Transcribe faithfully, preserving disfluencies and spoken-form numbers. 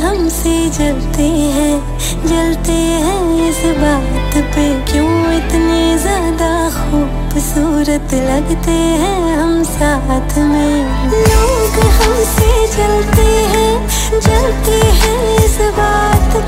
हमसे जलते हैं, जलते हैं इस बात पे क्यों इतने ज्यादा खूबसूरत लगते हैं हम साथ में। लोग हमसे जलते हैं, जलते हैं इस बात